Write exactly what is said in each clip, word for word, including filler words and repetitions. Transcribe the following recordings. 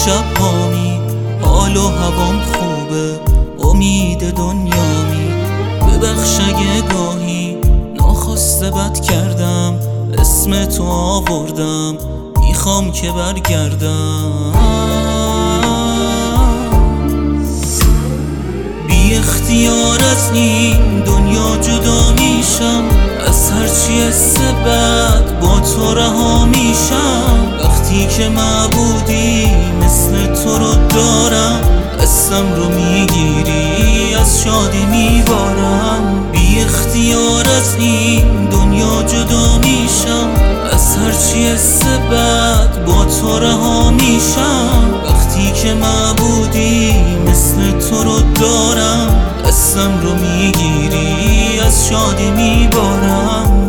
شب هامی، حال و هوام خوبه، امید دنیامی. ببخش اگه گاهی ناخواسته بد کردم، اسم تو آوردم، میخوام که برگردم. بی اختیار از این دنیا جدا میشم، از هرچی حس بد با تو رها میشم. وقتی که معبودی مثل تو رو دارم، قسم رو میگیری از شادی میبارم. بی اختیار از این دنیا جدا میشم، از هرچی حس بد با تو رها میشم. وقتی که معبودی مثل تو رو دارم، قسم رو میگیری از شادی میبارم.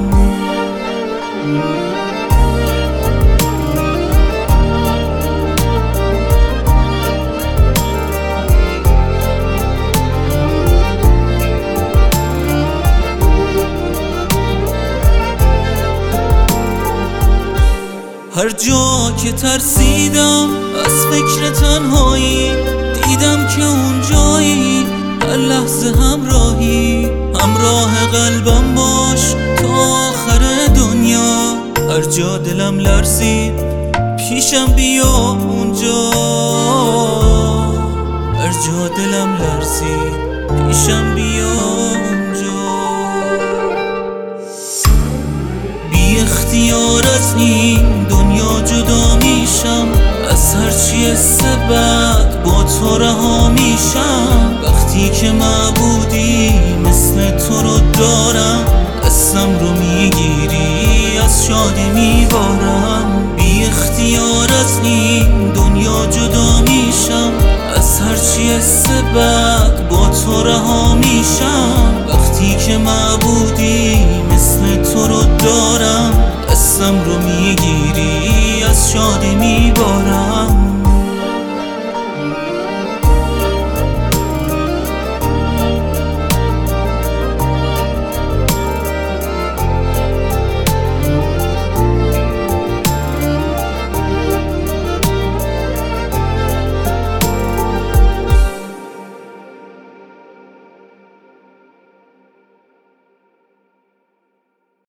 هر جا که ترسیدم از فکر تنهایی، دیدم که اون جایی هر لحظه همراهی. همراه قلبم باش تا آخر دنیا، هر جا دلم لرزید پیشم بیا اونجا. هر جا دلم لرزید پیشم بیا اونجا. بی اختیار از این دنیا جدا میشم، از هرچی حس بد با تو رها میشم. وقتی که معبودی مثل تو رو دارم، قسم رو میگیری از شادی میبارم. بی اختیار از این دنیا جدا میشم، از هرچی حس بد با تو رها میشم. وقتی که معبودی مثل تو رو دارم، قسم رو میگیری از شادی میبارم.